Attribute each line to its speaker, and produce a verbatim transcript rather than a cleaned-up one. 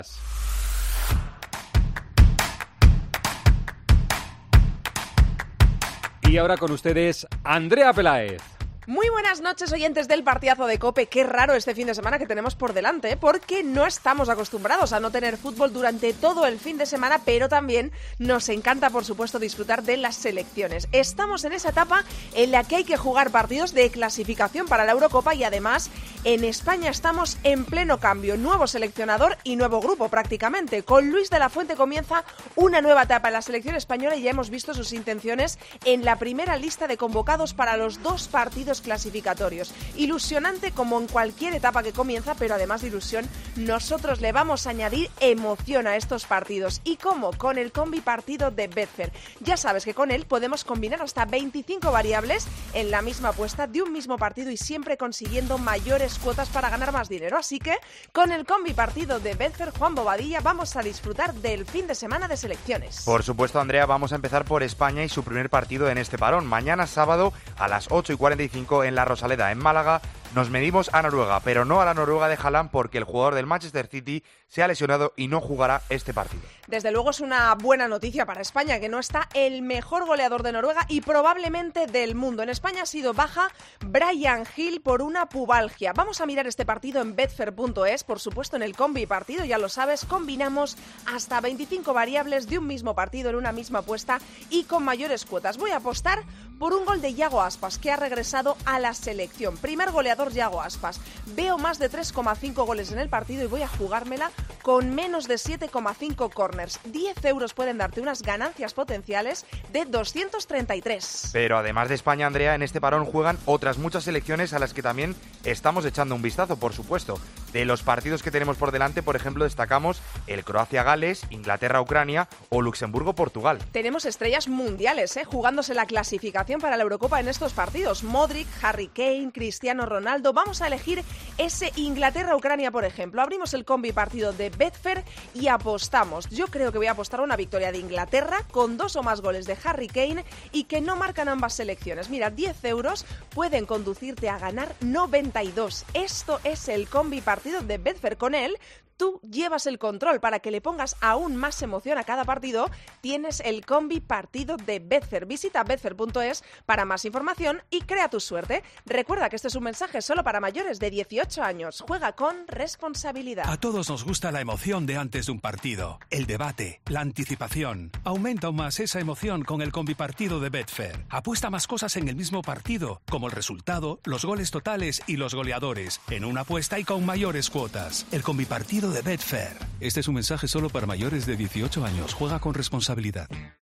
Speaker 1: Y ahora con ustedes, Andrea Peláez.
Speaker 2: Muy buenas noches, oyentes del partidazo de COPE. Qué raro este fin de semana que tenemos por delante, porque no estamos acostumbrados a no tener fútbol durante todo el fin de semana, pero también nos encanta, por supuesto, disfrutar de las selecciones. Estamos en esa etapa en la que hay que jugar partidos de clasificación para la Eurocopa y además en España estamos en pleno cambio. Nuevo seleccionador y nuevo grupo prácticamente. Con Luis de la Fuente comienza una nueva etapa en la selección española y ya hemos visto sus intenciones en la primera lista de convocados para los dos partidos clasificatorios. Ilusionante como en cualquier etapa que comienza, pero además de ilusión, nosotros le vamos a añadir emoción a estos partidos. ¿Y cómo? Con el combi partido de Betfair. Ya sabes que con él podemos combinar hasta veinticinco variables en la misma apuesta de un mismo partido y siempre consiguiendo mayores cuotas para ganar más dinero. Así que con el combi partido de Betfair, Juan Bobadilla, vamos a disfrutar del fin de semana de selecciones.
Speaker 3: Por supuesto, Andrea, vamos a empezar por España y su primer partido en este parón. Mañana sábado a las ocho y cuarenta y cinco en la Rosaleda, en Málaga, nos medimos a Noruega, pero no a la Noruega de Haaland porque el jugador del Manchester City se ha lesionado y no jugará este partido.
Speaker 2: Desde luego es una buena noticia para España, que no está el mejor goleador de Noruega y probablemente del mundo. En España ha sido baja Bryan Gil por una pubalgia. Vamos a mirar este partido en betfair punto es, por supuesto en el combi partido, ya lo sabes, combinamos hasta veinticinco variables de un mismo partido en una misma apuesta y con mayores cuotas. Voy a apostar por un gol de Yago Aspas, que ha regresado a la selección. Primer goleador Yago Aspas. Veo más de tres coma cinco goles en el partido y voy a jugármela con menos de siete coma cinco corners. diez euros pueden darte unas ganancias potenciales de doscientos treinta y tres.
Speaker 3: Pero además de España, Andrea, en este parón juegan otras muchas selecciones a las que también estamos echando un vistazo, por supuesto. De los partidos que tenemos por delante, por ejemplo, destacamos el Croacia-Gales, Inglaterra-Ucrania o Luxemburgo-Portugal.
Speaker 2: Tenemos estrellas mundiales, ¿eh? jugándose la clasificación para la Eurocopa en estos partidos. Modric, Harry Kane, Cristiano Ronaldo. Vamos a elegir ese Inglaterra-Ucrania, por ejemplo. Abrimos el combi partido de Betfair y apostamos. Yo creo que voy a apostar a una victoria de Inglaterra con dos o más goles de Harry Kane y que no marcan ambas selecciones. Mira, diez euros pueden conducirte a ganar noventa y dos. Esto es el combi partido de Betfair. Con él tú llevas el control. Para que le pongas aún más emoción a cada partido, tienes el combi partido de Betfair. Visita betfair punto es para más información y crea tu suerte. Recuerda que este es un mensaje solo para mayores de dieciocho años. Juega con responsabilidad.
Speaker 4: A todos nos gusta la emoción de antes de un partido, el debate, la anticipación. Aumenta aún más esa emoción con el combi partido de Betfair. Apuesta más cosas en el mismo partido, como el resultado, los goles totales y los goleadores, en una apuesta y con mayores cuotas. El combi partido de Betfair. Este es un mensaje solo para mayores de dieciocho años. Juega con responsabilidad.